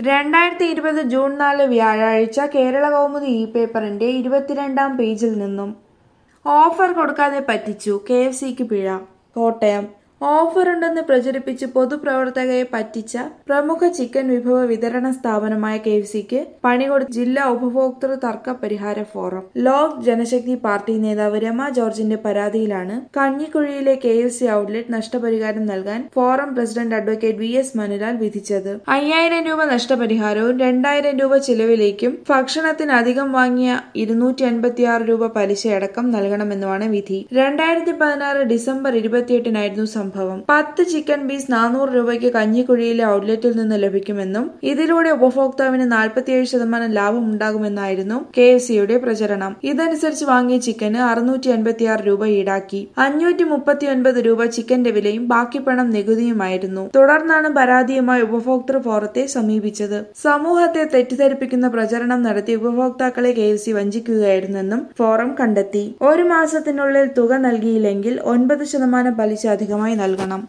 2020 June 4 വ്യാഴാഴ്ച കേരള കൗമുദി പേപ്പറിന്റെ 22-ാം പേജിൽ നിന്നും ഓഫർ കൊടുക്കാതെ പറ്റിച്ചു KFCക്ക് പിഴ. കോട്ടയം. ഓഫറുണ്ടെന്ന് പ്രചരിപ്പിച്ച് പൊതുപ്രവർത്തകയെ പറ്റിച്ച പ്രമുഖ ചിക്കൻ വിഭവ വിതരണ സ്ഥാപനമായ KFCക്ക് പണി കൊടുത്ത ജില്ലാ ഉപഭോക്തൃ തർക്ക പരിഹാര ഫോറം. ലോക് ജനശക്തി പാർട്ടി നേതാവ് രമ ജോർജിന്റെ പരാതിയിലാണ് കഞ്ഞിക്കുഴിയിലെ KFC ഔട്ട്ലെറ്റ് നഷ്ടപരിഹാരം നൽകാൻ forum president advocate VS Manulal വിധിച്ചത്. 5000 രൂപ നഷ്ടപരിഹാരവും 2000 രൂപ ചിലവിലേക്കും ഭക്ഷണത്തിന് അധികം വാങ്ങിയ 256 രൂപ പലിശയടക്കം നൽകണമെന്നുമാണ് വിധി. 2016 ഡിസംബർ 28-നായിരുന്നു സംഭവം. 10 ചിക്കൻ പീസ് 400 രൂപയ്ക്ക് കഞ്ഞിക്കുഴിയിലെ ഔട്ട്ലെറ്റിൽ നിന്ന് ലഭിക്കുമെന്നും ഇതിലൂടെ ഉപഭോക്താവിന് 47% ലാഭം ഉണ്ടാകുമെന്നായിരുന്നു KFCയുടെ പ്രചരണം. ഇതനുസരിച്ച് വാങ്ങിയ ചിക്കന് 686 രൂപ ഈടാക്കി. 539 രൂപ ചിക്കന്റെ വിലയും ബാക്കി പണം നികുതിയുമായിരുന്നു. തുടർന്നാണ് പരാതിയുമായി ഉപഭോക്തൃ ഫോറത്തെ സമീപിച്ചത്. സമൂഹത്തെ തെറ്റിദ്ധരിപ്പിക്കുന്ന പ്രചരണം നടത്തി ഉപഭോക്താക്കളെ KFC വഞ്ചിക്കുകയായിരുന്നെന്നും ഫോറം കണ്ടെത്തി. ഒരു മാസത്തിനുള്ളിൽ തുക നൽകിയില്ലെങ്കിൽ 9% പലിശ അധികമായി നൽകണം.